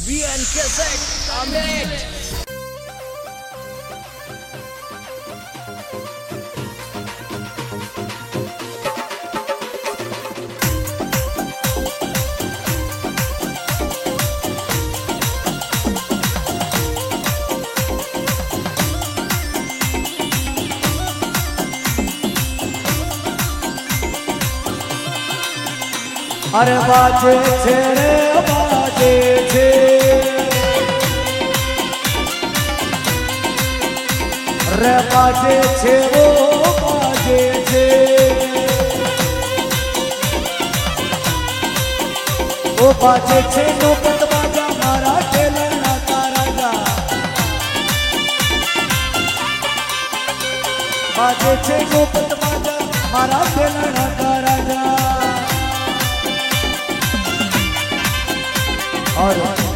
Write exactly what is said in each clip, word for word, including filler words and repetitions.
B N Cassette, a minute. अरे बाजे छे रे बाजे छे, रे बाजे छे वो बाजे छे, वो बाजे छे नौबत बाजा मारा ढेलना का राजा, बाजे छे नौबत बाजा मारा ढेलना का राजा। और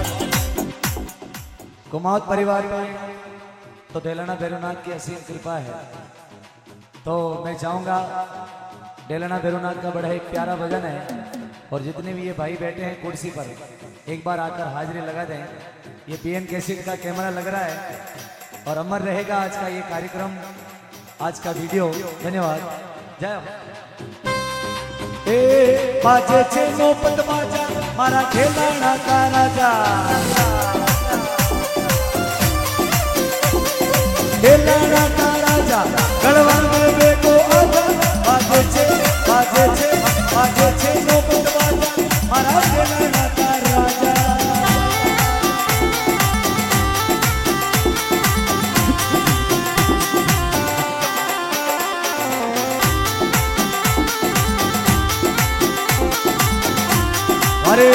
कुमाऊत परिवार में तो डेलना भैरवनाथ की असीम कृपा है, तो मैं चाहूंगा डेलना भैरवनाथ का बड़ा एक प्यारा भजन है और जितने भी ये भाई बैठे हैं कुर्सी पर एक बार आकर हाजिरी लगा दें। ये बीएन कैसेट का कैमरा लग रहा है और अमर रहेगा आज का ये कार्यक्रम, आज का वीडियो। धन्यवाद। जय हो। ए बाजे छे नौबत बाजा मारा ढेलना का राजा, ढेलना का राजा गढ़वा में बेटो आजा, बाजे छे बाजे छे बाजे छे नौबत बाजा मारा ढेलना का राजा। अरे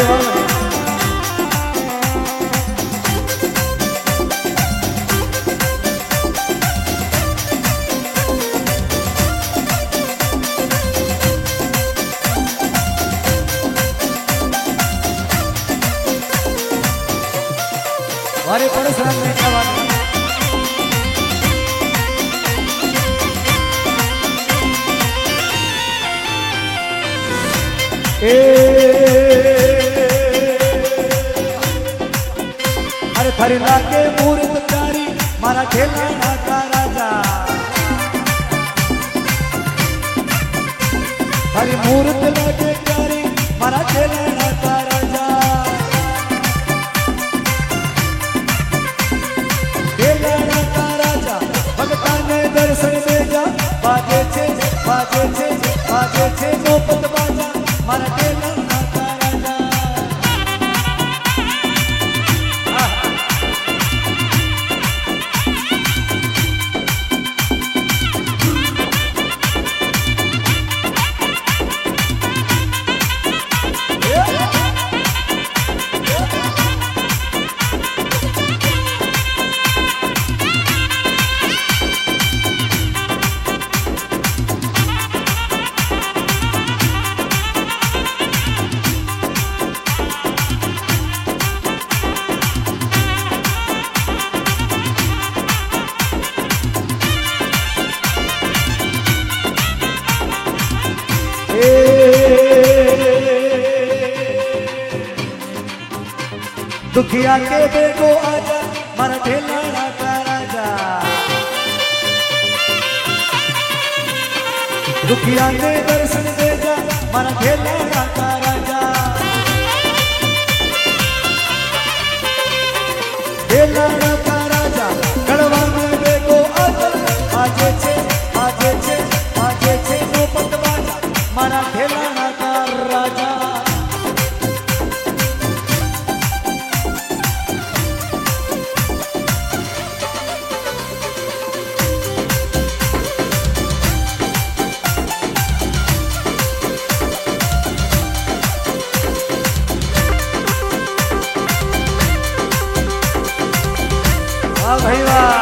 अरे परशुराम ने क्या बात अरे फरीला के मूर्त प्यारी मारा ढेलना का राजा, हरी मूर्त लगे प्यारी मारा ढेलना का राजा, ढेलना का राजा भगता ने दर्शन भेजा, बाजे छे बाजे छे बाजे छे नौबत बाजा मारा ढेलना का राजा। दुखिया के बेटो आजा मारा ढेलना का राजा, दुखिया ने दर्शन भेजा मारा ढेलना का राजा, ढेलना का राजा गढ़वा में बेटो आजा, बाजे छे बाजे छे बाजे छे नौबत बाजा मारा ढेलना का राजा। वाह भाई वाह।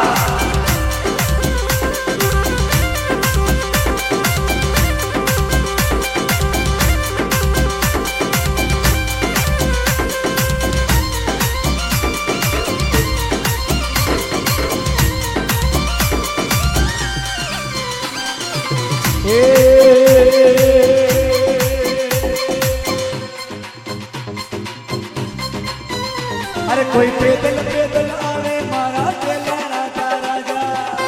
कोई पैदल पैदल आवे मारा ढेलाना का राजा,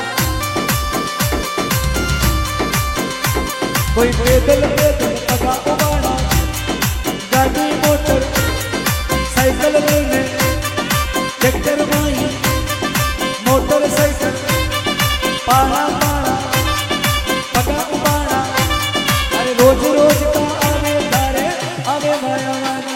कोई पैदल पैदल पगा उबाड़ा, गाड़ी मोटर साइकिल लेने ट्रैक्टर माई मोटर साइकिल पाड़ा पाड़ा पगा उबाड़ा। अरे रोज रोज का आवे तारे आवे माया वाला।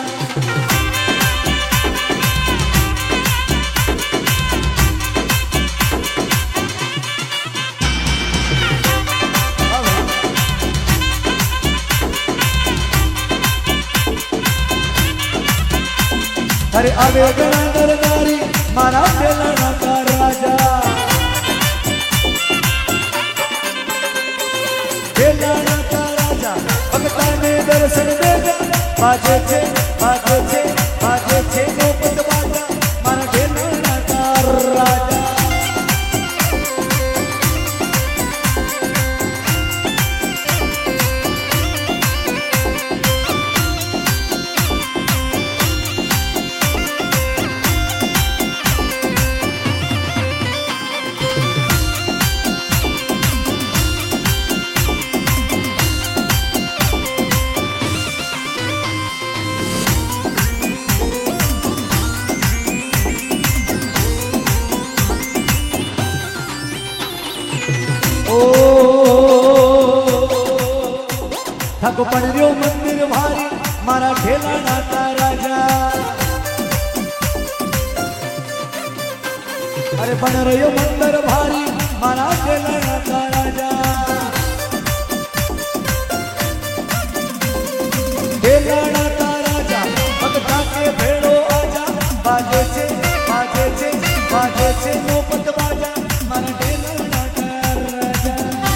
अरे आवे गणा नारी मारा ढेलाना का राजा, ढेलाना का राजा भगता ने दर्शन देगा। बाजे छे बाजे छे बाजे छे नौबत बाजा मारा ढेलाना का राजा। थको पण रियो मंदिर भारी मारा ढेलाना का राजा। अरे बन रहियो मंदिर भारी मारा ढेलाना का राजा। ढेलाना का राजा भगता के भेड़ो आजा। बाजे छे बाजे छे बाजे छे नौबत बाजा मारा ढेलाना का राजा।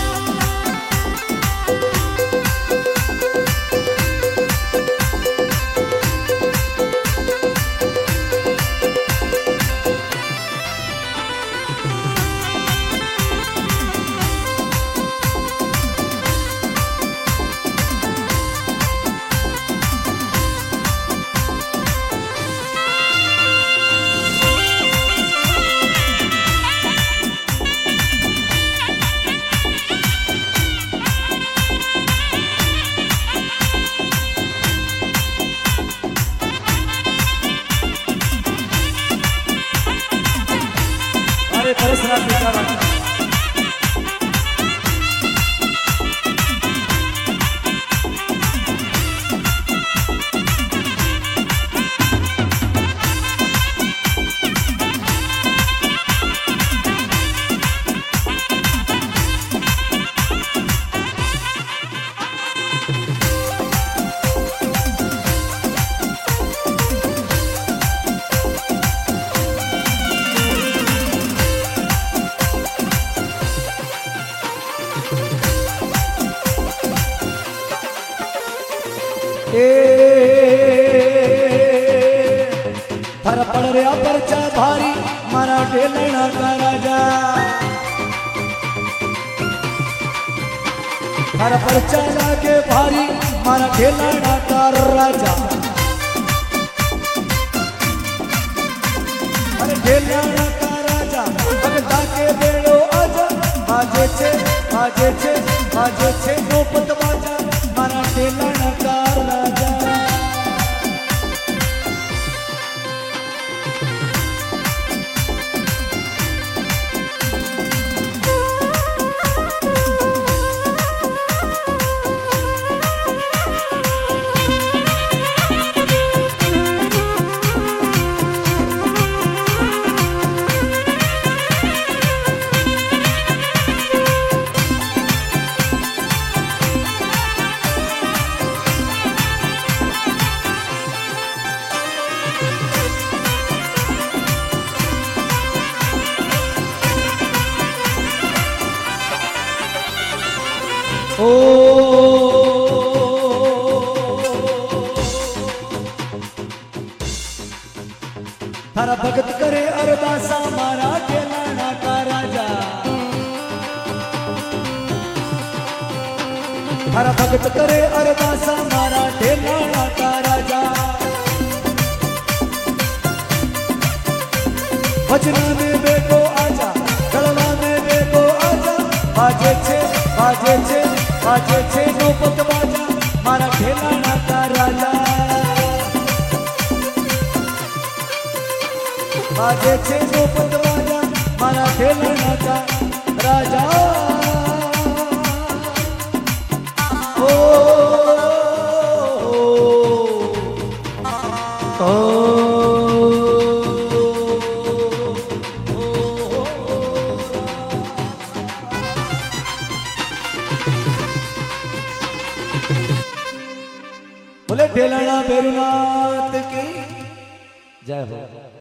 परसराम बेचारा थर पड़ रहा परचा भारी मारा ढेलाना का राजा। थर परचा लागे भारी मारा ढेलाना का राजा। अरे ढेलाना का राजा भगता के बेड़ो आजा। बाजे छे बाजे छे बाजे छे नौबत बाजा मारा ढेलाना का राजा। ओ थारा भगत करे अरदासा मारा ढेलाना का राजा। थारा भगत करे अरदासा मारा ढेलाना का राजा। बाजे छे बाजे छे नौपत बाजा मारा ढेलाना का राजा बाजे छे नौपत बाजा मारा ढेलाना का राजा ओ ओ, ओ बोले ढेलाना भैरवनाथ की जय हो।